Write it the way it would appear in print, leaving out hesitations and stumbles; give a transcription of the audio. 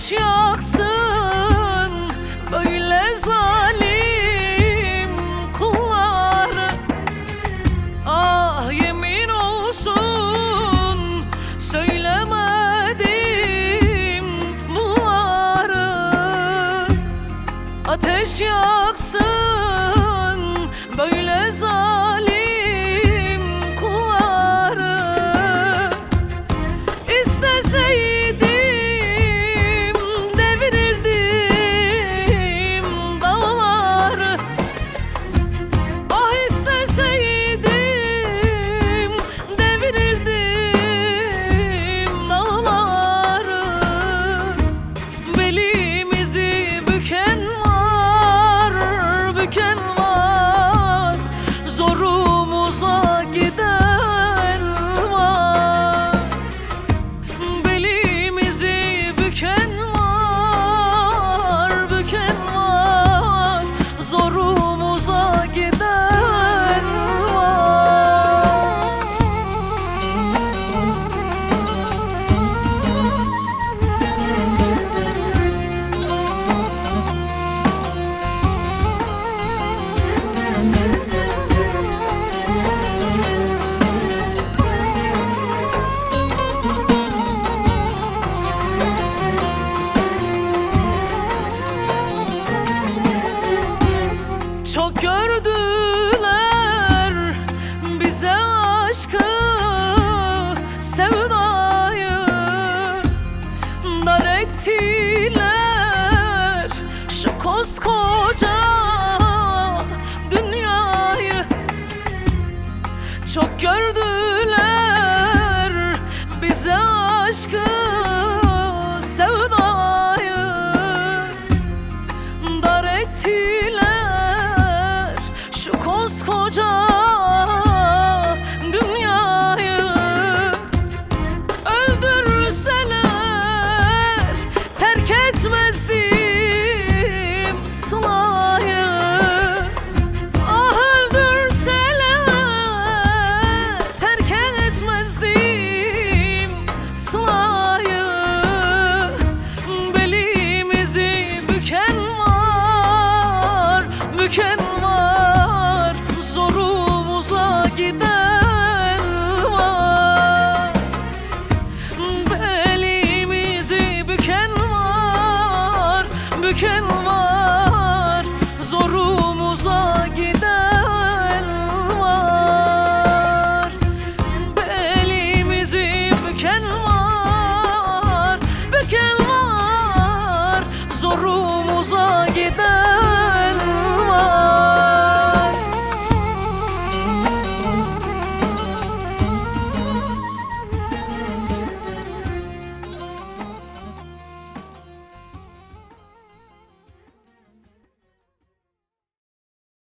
ateş yaksın böyle zalim kulları. Ah yemin olsun söylemedim bunları. Ateş yaksın böyle zalim kulları. İsteseydim devirirdim dağları. Ah isteseydim devirirdim dağları. Belimizi büken var, büken var, zorumuza giden var. Belimizi büken var, büken var, zorumuza giden var. Çok gördüler bize aşkı, sevdayı, dar ettiler şu koskoca dünyayı. Çok gördüler bize aşkı, sevdayı, dar ettiler şu koskoca dünyayı. Öldürseler terk etmezdim Sıla'yı. Ah öldürseler terk etmezdim Sıla'yı. Belimizi büken var, büken var, zorumuza giden var. Belimizi büken var, büken